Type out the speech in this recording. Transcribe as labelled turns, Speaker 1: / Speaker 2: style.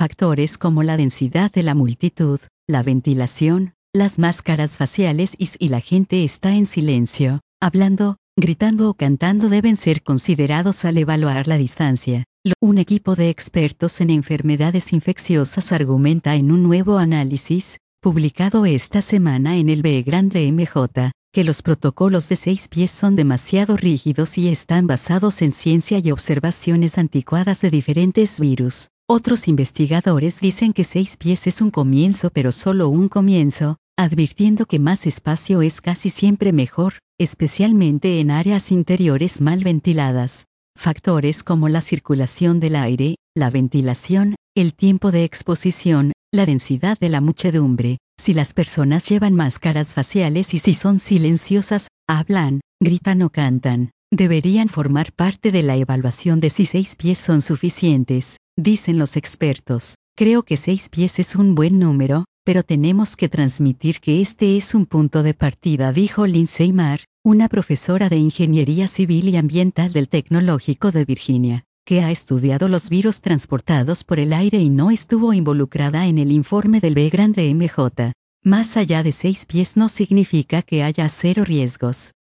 Speaker 1: Factores como la densidad de la multitud, la ventilación, las máscaras faciales y si la gente está en silencio, hablando, gritando o cantando deben ser considerados al evaluar la distancia. Un equipo de expertos en enfermedades infecciosas argumenta en un nuevo análisis, publicado esta semana en el B-MJ, que los protocolos de 6 pies son demasiado rígidos y están basados en ciencia y observaciones anticuadas de diferentes virus. Otros investigadores dicen que 6 pies es un comienzo, pero solo un comienzo, advirtiendo que más espacio es casi siempre mejor, especialmente en áreas interiores mal ventiladas. Factores como la circulación del aire, la ventilación, el tiempo de exposición, la densidad de la muchedumbre, si las personas llevan máscaras faciales y si son silenciosas, hablan, gritan o cantan, deberían formar parte de la evaluación de si 6 pies son suficientes, dicen los expertos. Creo que 6 pies es un buen número, pero tenemos que transmitir que este es un punto de partida, dijo Lindsay Marr, una profesora de Ingeniería Civil y Ambiental del Tecnológico de Virginia, que ha estudiado los virus transportados por el aire y no estuvo involucrada en el informe del B-MJ. Más allá de 6 pies no significa que haya cero riesgos.